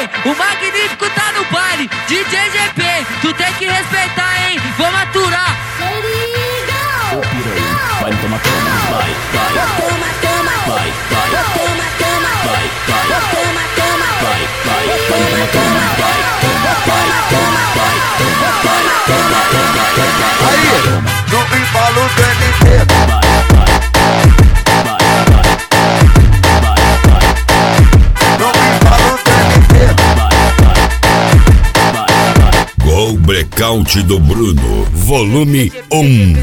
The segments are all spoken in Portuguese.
o magnífico tá no baile. DJ GP, tu tem que respeitar, hein? Vamos aturar. Ô piranha, vai toma, toma, vai, vai. Toma, toma, Vai, vai, toma, toma, vai, vai. toma, toma, Vai, vai, toma, toma, vai, toma, vai, toma, vai, toma, vai, toma, toma, toma, Aí, toma. no embalo do NT. Vai, vai, vai, vai, vai, vai. No embalo do NT. Vai, vai, vai, vai. Gol Blackout do Bruno, volume 1.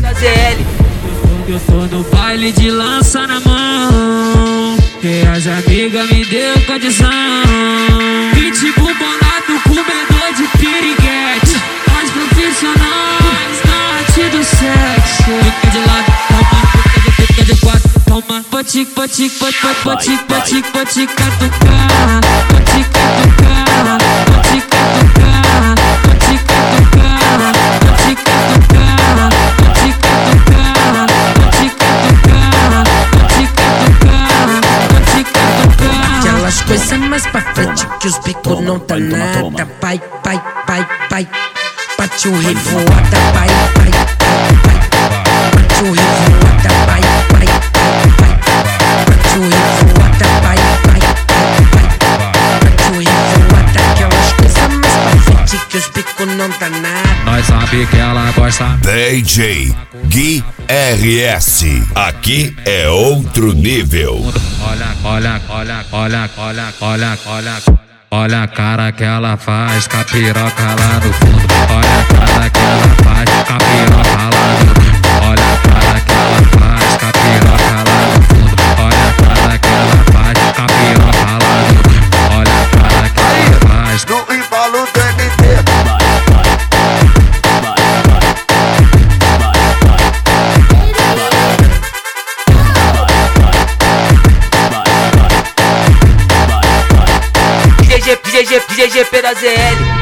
Eu tô no baile de lança na mão, que as amigas me deu condição. Pitbull bolado, comedor de piriguete, as profissionais na arte do sexo. Fica de lado, toma, fica de quatro, toma. Pode catucar, pode catucar, pode catucar, pode catucar, pode catucar, pode catucar, pode catucar. aquelas coisas mais pra frente que os bicos não tá vai, toma, nada. toma. Vai, vai, vai, vai. Bate o revoada, vai, vai, vai. Bate o revoada, vai, vai, vai. Bate o revoada, vai, vai, vai. Bate o revoada, aquelas coisas mais pra frente que os bicos não tá nada. Nós sabe que ela gosta. DJ Gui RS, aqui é outro nível. Olha, olha, olha, olha, olha, olha, olha. Olha a cara que ela faz, com a piroca lá no fundo. Olha a cara que ela faz, com a piroca lá no fundo. Olha a cara que ela faz, com a piroca lá no fundo. Olha a cara que ela faz, com a piroca lá no fundo. Olha a cara que ela faz. No embalo do NT. Vai, vai, vai, vai, vai, vai. GGP da ZL.